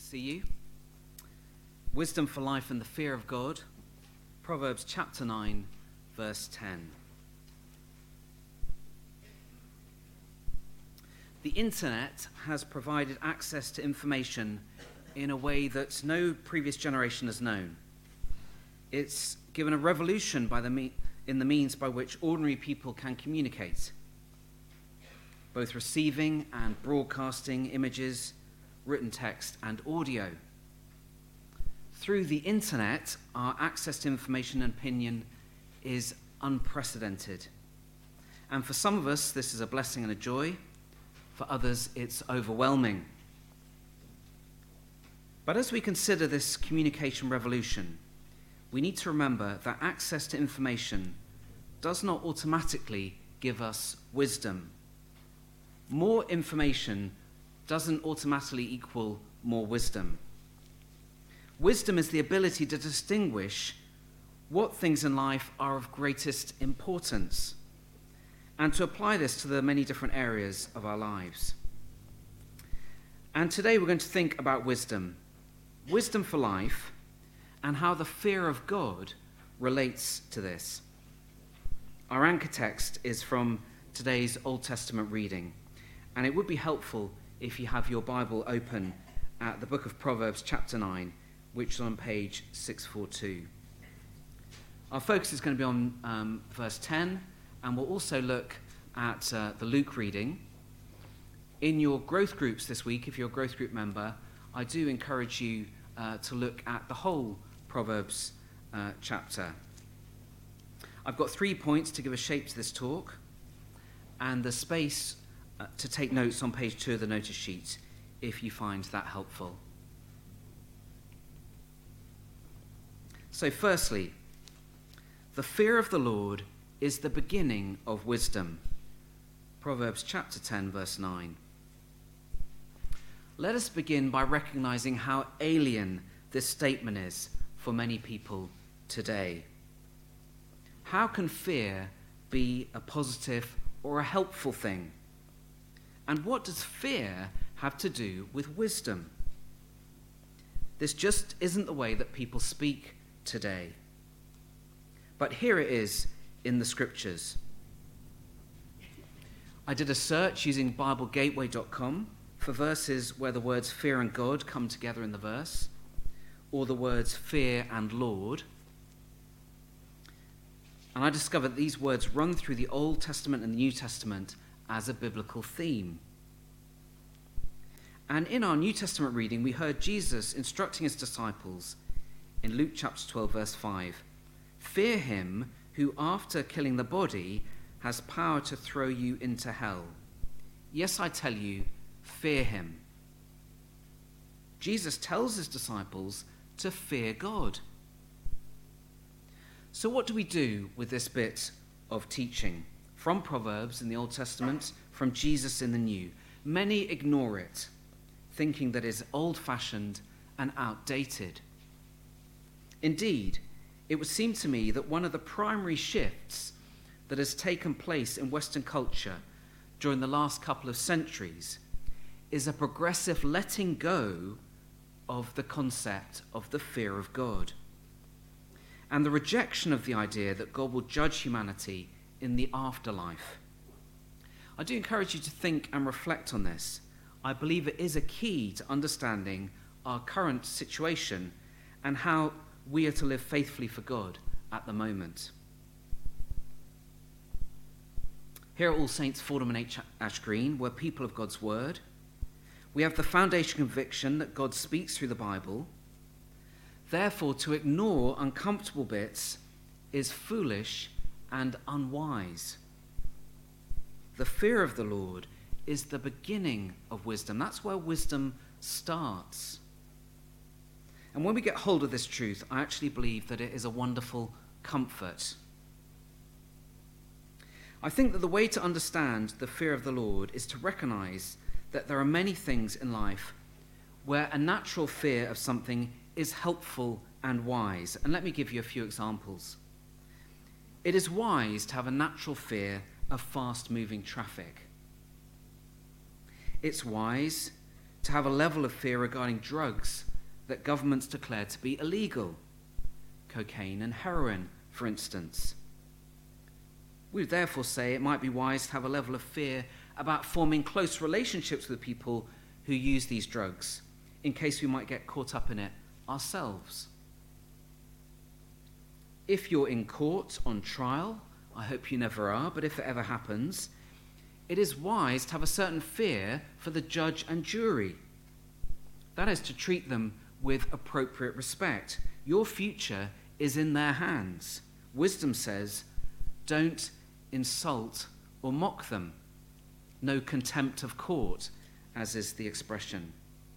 see you. Wisdom for life and the fear of God. Proverbs chapter 9, verse 10. The internet has provided access to information in a way that no previous generation has known. It's given a revolution in the means by which ordinary people can communicate, both receiving and broadcasting images, written text and audio. Through the internet, our access to information and opinion is unprecedented. And for some of us, this is a blessing and a joy. For others, it's overwhelming. But as we consider this communication revolution, we need to remember that access to information does not automatically give us wisdom. More information doesn't automatically equal more wisdom. Wisdom is the ability to distinguish what things in life are of greatest importance and to apply this to the many different areas of our lives. And today we're going to think about wisdom for life, and how the fear of God relates to this. Our anchor text is from today's Old Testament reading, and it would be helpful if you have your Bible open at the book of Proverbs chapter 9, which is on page 642. Our focus is going to be on verse 10, and we'll also look at the Luke reading. In your growth groups this week, if you're a growth group member, I do encourage you to look at the whole Proverbs chapter. I've got 3 points to give a shape to this talk, and the space to take notes on page 2 of the notice sheet if you find that helpful. So firstly, the fear of the Lord is the beginning of wisdom. Proverbs chapter 10, verse 9. Let us begin by recognizing how alien this statement is for many people today. How can fear be a positive or a helpful thing? And what does fear have to do with wisdom? This just isn't the way that people speak today. But here it is in the scriptures. I did a search using BibleGateway.com for verses where the words fear and God come together in the verse, or the words fear and Lord. And I discovered these words run through the Old Testament and the New Testament as a biblical theme. And in our New Testament reading, we heard Jesus instructing his disciples in Luke chapter 12, verse 5, "Fear him who, after killing the body, has power to throw you into hell. Yes, I tell you, fear him." Jesus tells his disciples to fear God. So what do we do with this bit of teaching from Proverbs in the Old Testament, from Jesus in the New? Many ignore it, thinking that it's old-fashioned and outdated. Indeed, it would seem to me that one of the primary shifts that has taken place in Western culture during the last couple of centuries is a progressive letting go of the concept of the fear of God, and the rejection of the idea that God will judge humanity in the afterlife. I do encourage you to think and reflect on this. I believe it is a key to understanding our current situation and how we are to live faithfully for God at the moment. Here at All Saints Fordham and H. Ash Green, we're people of God's word. We have the foundation conviction that God speaks through the Bible. Therefore, to ignore uncomfortable bits is foolish and unwise. The fear of the Lord is the beginning of wisdom. That's where wisdom starts. And when we get hold of this truth, I actually believe that it is a wonderful comfort. I think that the way to understand the fear of the Lord is to recognize that there are many things in life where a natural fear of something is helpful and wise. And let me give you a few examples. It is wise to have a natural fear of fast-moving traffic. It's wise to have a level of fear regarding drugs that governments declare to be illegal, cocaine and heroin, for instance. We would therefore say it might be wise to have a level of fear about forming close relationships with people who use these drugs, in case we might get caught up in it ourselves. If you're in court on trial, I hope you never are, but if it ever happens, it is wise to have a certain fear for the judge and jury. That is to treat them with appropriate respect. Your future is in their hands. Wisdom says, don't insult or mock them. No contempt of court, as is the expression.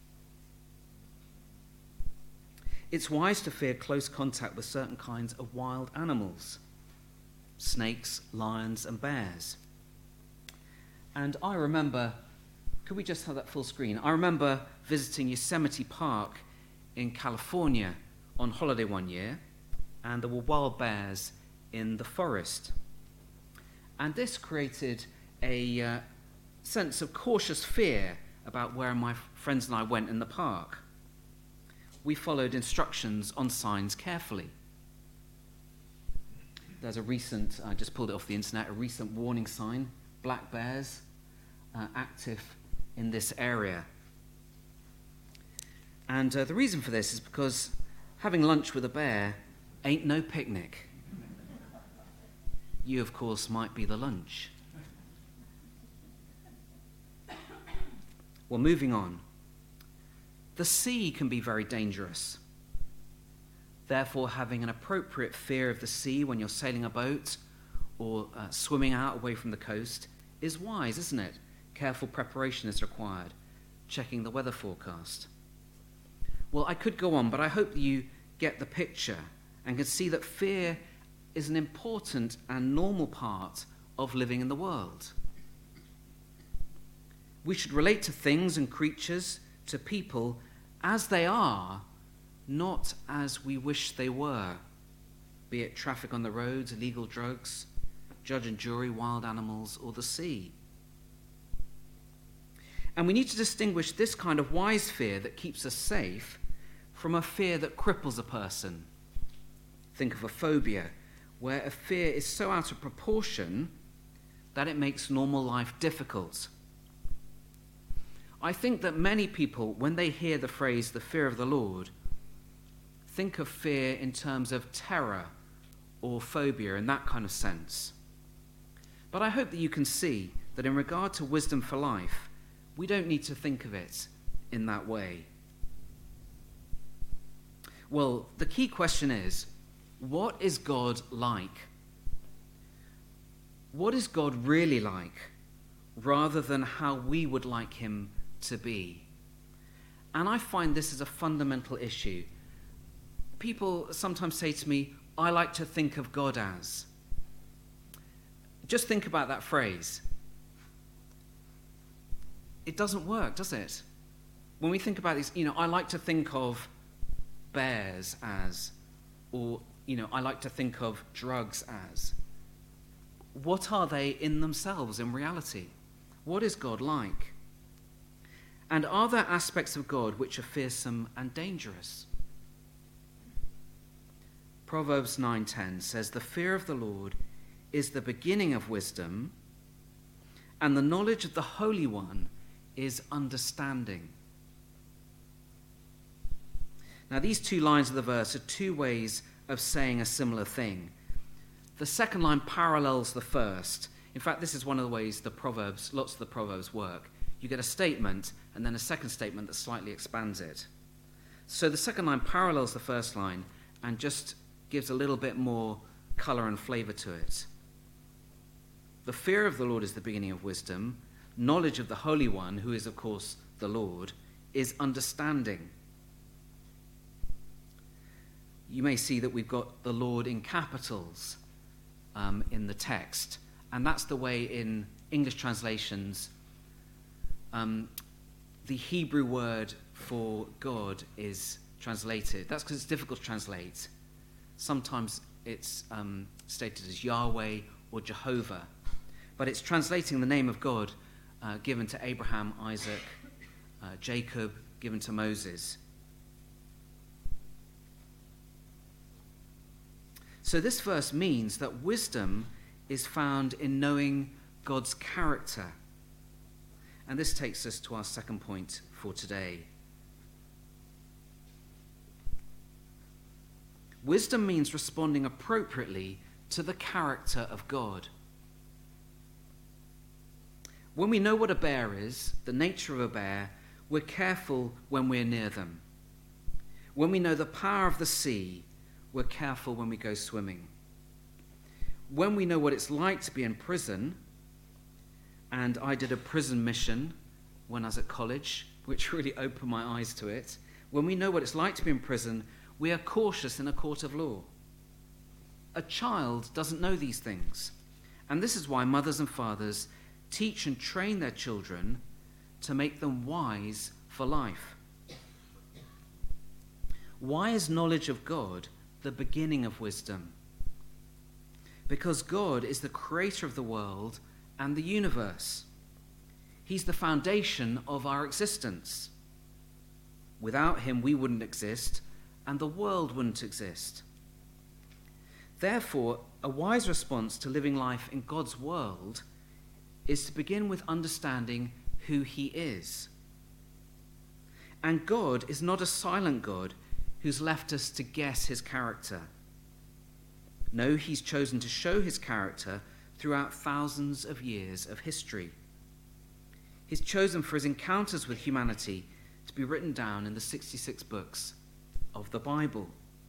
It's wise to fear close contact with certain kinds of wild animals, snakes, lions, and bears. And I remember, could we just have that full screen? I remember visiting Yosemite Park in California on holiday one year, and there were wild bears in the forest. And this created a sense of cautious fear about where my friends and I went in the park. We followed instructions on signs carefully. There's a recent, I just pulled it off the internet, a recent warning sign, black bears active in this area. And the reason for this is because having lunch with a bear ain't no picnic. You, of course, might be the lunch. Well, moving on. The sea can be very dangerous. Therefore, having an appropriate fear of the sea when you're sailing a boat or swimming out away from the coast is wise, isn't it? Careful preparation is required, checking the weather forecast. Well, I could go on, but I hope you get the picture and can see that fear is an important and normal part of living in the world. We should relate to things and creatures, to people, as they are, not as we wish they were, be it traffic on the roads, illegal drugs, judge and jury, wild animals, or the sea. And we need to distinguish this kind of wise fear that keeps us safe from a fear that cripples a person. Think of a phobia, where a fear is so out of proportion that it makes normal life difficult. I think that many people, when they hear the phrase, the fear of the Lord, think of fear in terms of terror or phobia in that kind of sense. But I hope that you can see that in regard to wisdom for life, we don't need to think of it in that way. Well, the key question is, what is God like? What is God really like, rather than how we would like him to be? And I find this is a fundamental issue. People sometimes say to me, I like to think of God as. Just think about that phrase. It doesn't work, does it? When we think about these, I like to think of bears as, or, I like to think of drugs as. What are they in themselves, in reality? What is God like? And are there aspects of God which are fearsome and dangerous? Proverbs 9:10 says, "The fear of the Lord is the beginning of wisdom, and the knowledge of the Holy One is understanding." Now, these two lines of the verse are two ways of saying a similar thing. The second line parallels the first. In fact, this is one of the ways lots of the Proverbs work. You get a statement and then a second statement that slightly expands it. So the second line parallels the first line and just gives a little bit more color and flavor to it. The fear of the Lord is the beginning of wisdom. Knowledge of the Holy One, who is, of course, the Lord, is understanding. You may see that we've got the Lord in capitals in the text, and that's the way in English translations the Hebrew word for God is translated. That's because it's difficult to translate. Sometimes it's stated as Yahweh or Jehovah, but it's translating the name of God given to Abraham, Isaac, Jacob given to Moses. So this verse means that wisdom is found in knowing God's character. And this takes us to our second point for today. Wisdom means responding appropriately to the character of God. When we know what a bear is, the nature of a bear, we're careful when we're near them. When we know the power of the sea, we're careful when we go swimming. When we know what it's like to be in prison, and I did a prison mission when I was at college, which really opened my eyes to it. When we know what it's like to be in prison, we are cautious in a court of law. A child doesn't know these things. And this is why mothers and fathers teach and train their children to make them wise for life. Why is knowledge of God the beginning of wisdom? Because God is the creator of the world and the universe. He's the foundation of our existence. Without him, we wouldn't exist, and the world wouldn't exist. Therefore, a wise response to living life in God's world is to begin with understanding who he is. And God is not a silent God who's left us to guess his character. No, he's chosen to show his character throughout thousands of years of history. He's chosen for his encounters with humanity to be written down in the 66 books of the Bible.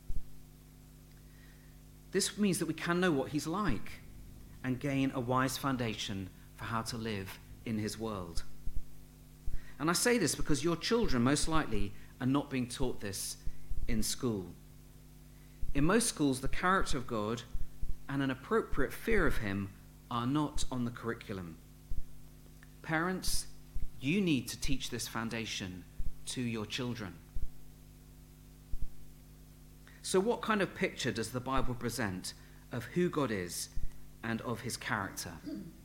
This means that we can know what he's like and gain a wise foundation for how to live in his world. And I say this because your children most likely are not being taught this in school. In most schools, the character of God and an appropriate fear of him are not on the curriculum. Parents, you need to teach this foundation to your children. So what kind of picture does the Bible present of who God is and of his character?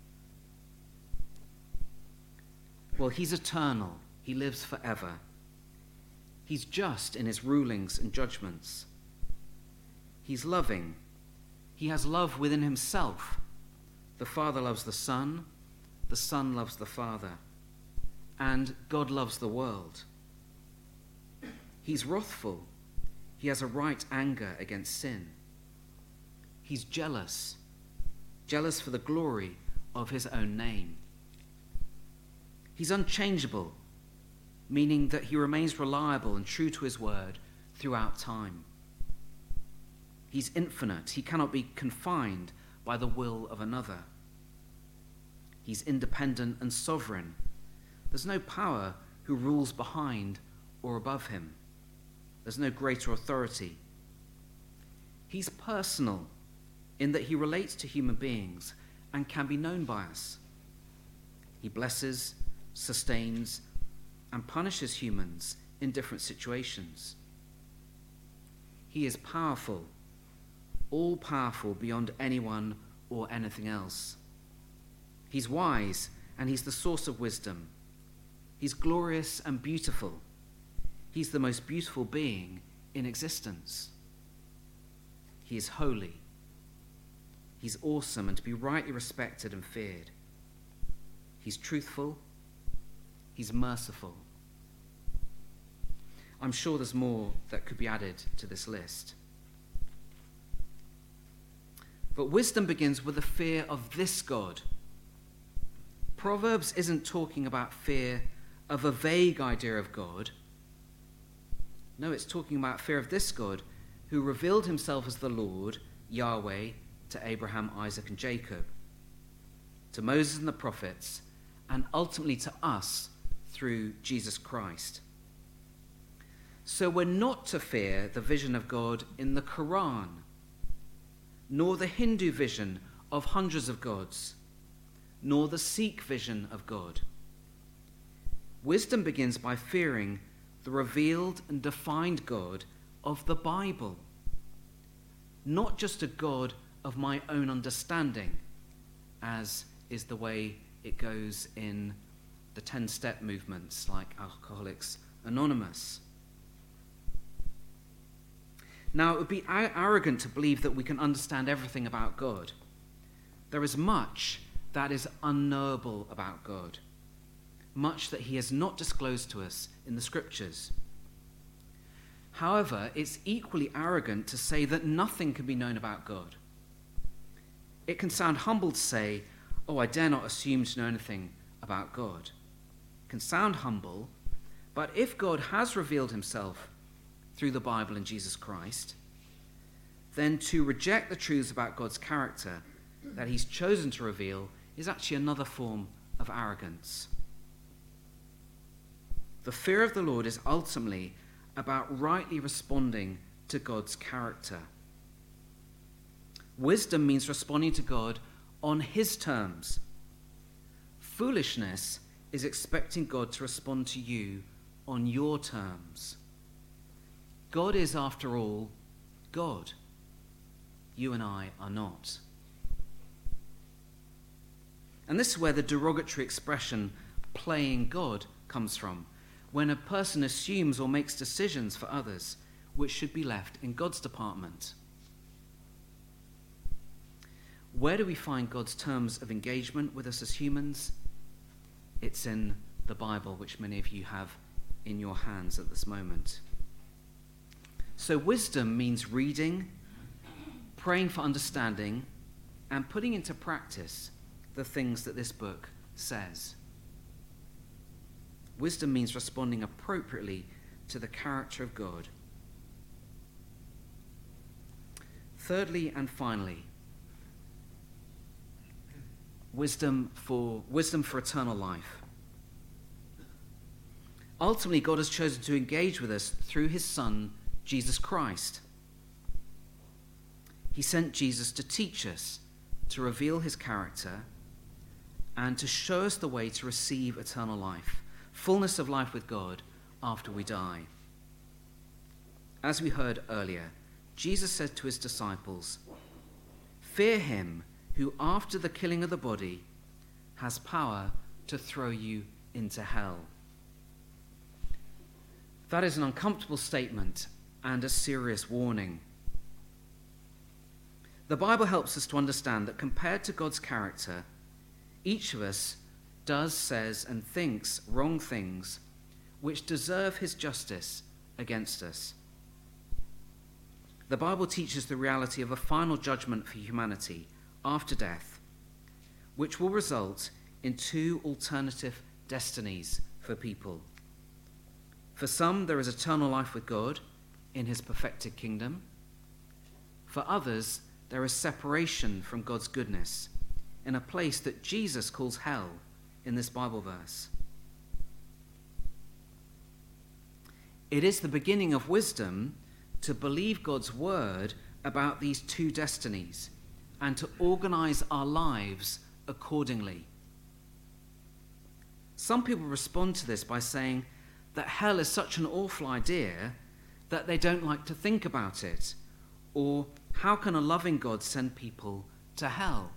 Well, he's eternal. He lives forever. He's just in his rulings and judgments. He's loving. He has love within himself. The Father loves the Son loves the Father, and God loves the world. He's wrathful. He has a right anger against sin. He's jealous for the glory of his own name. He's unchangeable, meaning that he remains reliable and true to his word throughout time. He's infinite. He cannot be confined by the will of another. He's independent and sovereign. There's no power who rules behind or above him. There's no greater authority. He's personal in that he relates to human beings and can be known by us. He blesses, sustains, and punishes humans in different situations. He is powerful, all-powerful beyond anyone or anything else. He's wise, and he's the source of wisdom. He's glorious and beautiful. He's the most beautiful being in existence. He is holy. He's awesome and to be rightly respected and feared. He's truthful. He's merciful. I'm sure there's more that could be added to this list. But wisdom begins with the fear of this God. Proverbs isn't talking about fear of a vague idea of God. No, it's talking about fear of this God who revealed himself as the Lord, Yahweh, to Abraham, Isaac, and Jacob, to Moses and the prophets, and ultimately to us through Jesus Christ. So we're not to fear the vision of God in the Quran, nor the Hindu vision of hundreds of gods, nor the Sikh vision of God. Wisdom begins by fearing the revealed and defined God of the Bible, not just a God of my own understanding, as is the way it goes in the 10-step movements like Alcoholics Anonymous. Now, it would be arrogant to believe that we can understand everything about God. There is much that is unknowable about God, much that he has not disclosed to us in the scriptures. However, it's equally arrogant to say that nothing can be known about God. It can sound humble to say, "Oh, I dare not assume to know anything about God." It can sound humble, but if God has revealed himself through the Bible and Jesus Christ, then to reject the truths about God's character that he's chosen to reveal is actually another form of arrogance. The fear of the Lord is ultimately about rightly responding to God's character. Wisdom means responding to God on his terms. Foolishness is expecting God to respond to you on your terms. God is, after all, God. You and I are not. And this is where the derogatory expression "playing God" comes from, when a person assumes or makes decisions for others which should be left in God's department. Where do we find God's terms of engagement with us as humans? It's in the Bible, which many of you have in your hands at this moment. So wisdom means reading, praying for understanding, and putting into practice the things that this book says. Wisdom means responding appropriately to the character of God. Thirdly and finally, wisdom for eternal life. Ultimately, God has chosen to engage with us through his Son, Jesus Christ. He sent Jesus to teach us, to reveal his character, and to show us the way to receive eternal life, fullness of life with God after we die. As we heard earlier, Jesus said to his disciples, "Fear him who, after the killing of the body, has power to throw you into hell." That is an uncomfortable statement and a serious warning. The Bible helps us to understand that compared to God's character, each of us does, says, and thinks wrong things which deserve his justice against us. The Bible teaches the reality of a final judgment for humanity after death, which will result in two alternative destinies for people. For some, there is eternal life with God in his perfected kingdom. For others, there is separation from God's goodness in a place that Jesus calls hell in this Bible verse. It is the beginning of wisdom to believe God's word about these two destinies and to organize our lives accordingly. Some people respond to this by saying that hell is such an awful idea that they don't like to think about it, or how can a loving God send people to hell?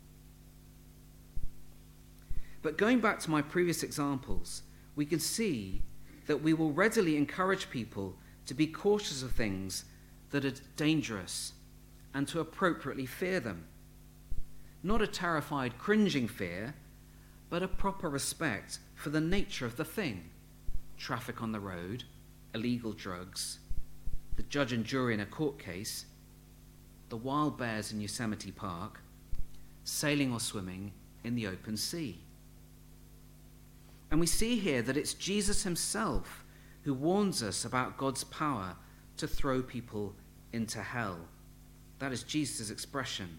But going back to my previous examples, we can see that we will readily encourage people to be cautious of things that are dangerous and to appropriately fear them. Not a terrified, cringing fear, but a proper respect for the nature of the thing. Traffic on the road, illegal drugs, the judge and jury in a court case, the wild bears in Yosemite Park, sailing or swimming in the open sea. And we see here that it's Jesus himself who warns us about God's power to throw people into hell. That is Jesus' expression.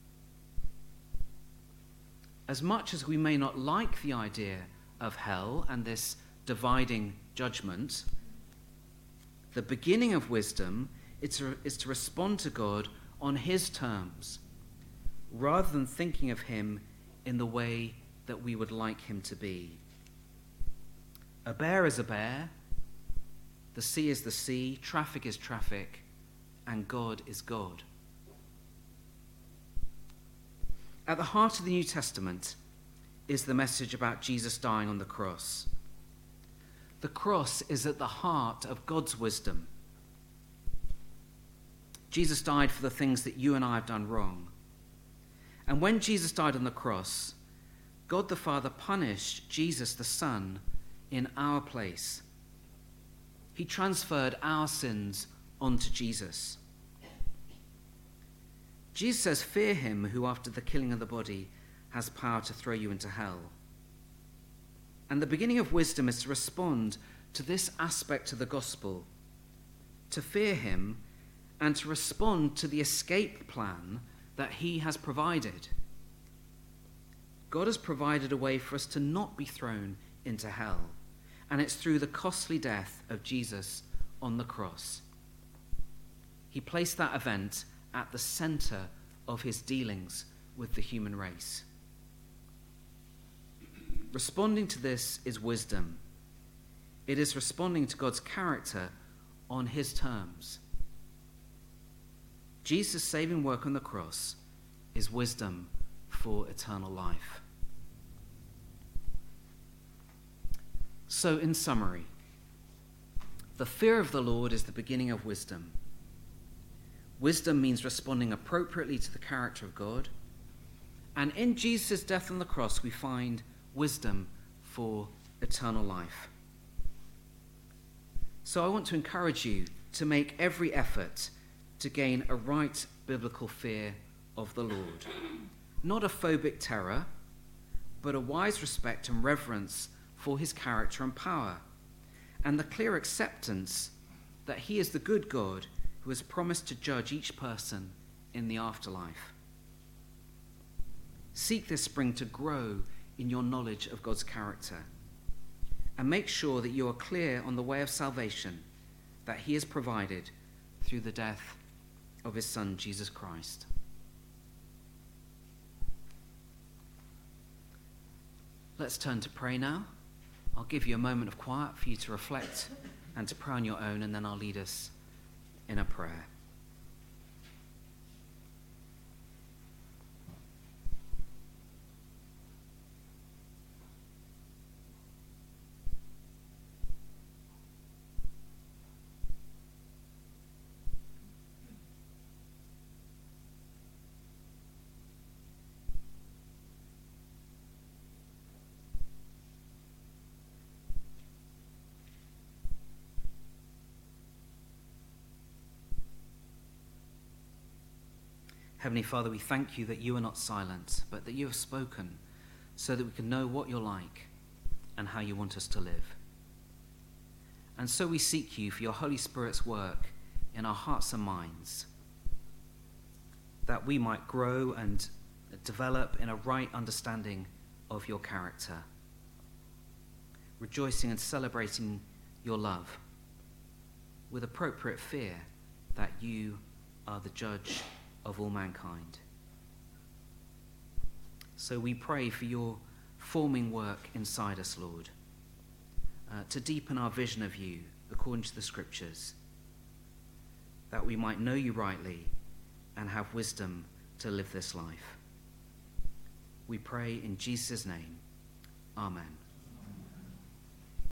As much as we may not like the idea of hell and this dividing judgment, the beginning of wisdom is to respond to God on his terms, rather than thinking of him in the way that we would like him to be. A bear is a bear, the sea is the sea, traffic is traffic, and God is God. At the heart of the New Testament is the message about Jesus dying on the cross. The cross is at the heart of God's wisdom. Jesus died for the things that you and I have done wrong. And when Jesus died on the cross, God the Father punished Jesus the Son in our place. He transferred our sins onto Jesus. Jesus says, "Fear him who after the killing of the body has power to throw you into hell." And the beginning of wisdom is to respond to this aspect of the gospel, to fear him and to respond to the escape plan that he has provided. God has provided a way for us to not be thrown into hell, and it's through the costly death of Jesus on the cross. He placed that event at the center of his dealings with the human race. Responding to this is wisdom. It is responding to God's character on his terms. Jesus' saving work on the cross is wisdom for eternal life. So, in summary, the fear of the Lord is the beginning of wisdom. Wisdom means responding appropriately to the character of God. And in Jesus' death on the cross, we find wisdom for eternal life. So I want to encourage you to make every effort to gain a right biblical fear of the Lord. Not a phobic terror, but a wise respect and reverence for his character and power, and the clear acceptance that he is the good God who has promised to judge each person in the afterlife. Seek this spring to grow in your knowledge of God's character, and make sure that you are clear on the way of salvation that he has provided through the death of his Son, Jesus Christ. Let's turn to pray now. I'll give you a moment of quiet for you to reflect and to pray on your own, and then I'll lead us in a prayer. Heavenly Father, we thank you that you are not silent, but that you have spoken so that we can know what you're like and how you want us to live. And so we seek you for your Holy Spirit's work in our hearts and minds, that we might grow and develop in a right understanding of your character, rejoicing and celebrating your love with appropriate fear that you are the judge of all mankind. So we pray for your forming work inside us, Lord, to deepen our vision of you according to the scriptures, that we might know you rightly and have wisdom to live this life. We pray in Jesus' name. Amen.